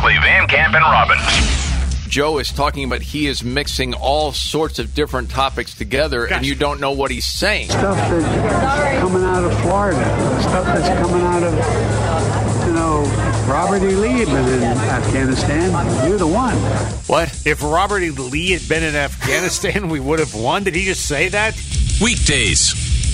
Presley, Van Camp, and Robbins. Joe is talking about he is mixing all sorts of different topics together, and you don't know what he's saying. Stuff that's coming out of Florida, stuff that's coming out of, Robert E. Lee had been in Afghanistan. You're the one. What? If Robert E. Lee had been in Afghanistan, we would have won? Did he just say that? Weekdays